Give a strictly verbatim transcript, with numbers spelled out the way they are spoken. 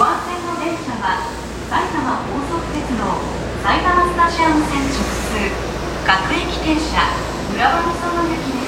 番線の電車は埼玉高速鉄道埼玉スタジアム線直通各駅停車浦和美園行きです。